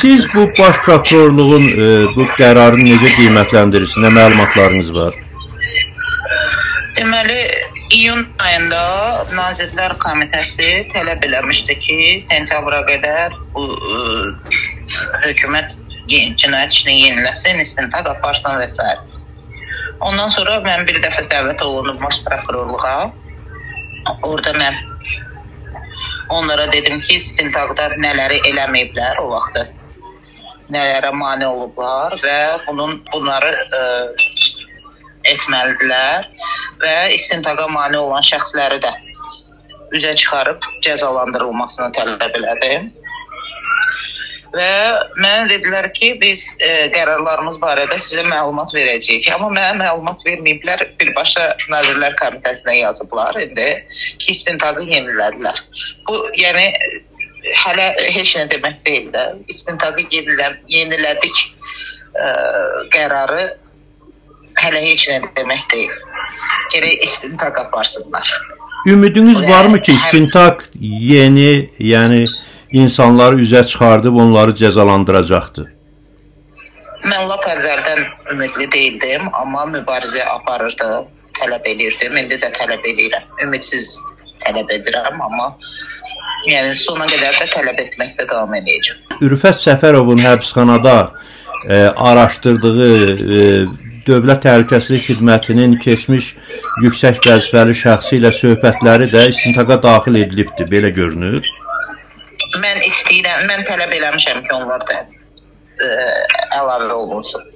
Siz bu baş prokurorluğun bu qərarını necə qiymətləndirirsiniz? Nə məlumatlarınız var? Deməli, iyun ayında Nazirlər Komitəsi tələb eləmişdi ki, sentyabra qədər bu hökumət cinayət işini yeniləsin, istintaq aparsın və s. Ondan sonra mən bir dəfə dəvət olunub baş prokurorluğa. Orada mən onlara dedim ki, istintaqda nələri eləməyiblər o vaxtı, nələrə mane olublar və bunları etməlidirlər və istintaqa mane olan şəxsləri də üzə çıxarıb cəzalandırılmasını tələb elədim. Və mənə dedilər ki, biz qərarlarımız barədə sizə məlumat verəcəyik. Amma mənə məlumat verməyiblər, birbaşa Nazirlər Komitəsinə yazıblar indi ki, istintaqı yenilədilər. Bu, yəni, hələ heç nə demək deyil də. İstintaqı yenilədik qərarı hələ heç nə demək deyil. Gərək istintaq aparsınlar. Ümidiniz varmı ki, istintaq yeni, yəni insanları üzə çıxardıb onları cəzalandıracaqdır? Mən lap əvvəldən ümidli deyildim, amma mübarizə aparırdım, tələb edirdim, indi də tələb edirəm. Ümidsiz tələb edirəm, amma yəni sona qədər də tələb etməkdə davam edəcəm. Ürfət Səfərovun həbsxanada araşdırdığı Dövlət Təhlükəsizlik Xidmətinin keçmiş yüksək vəzifəli şəxsi ilə söhbətləri də istintaqa daxil edilibdir, belə görünür. Mən istəyirəm, mən tələb eləmişəm ki, onlar da əlavə olunsun.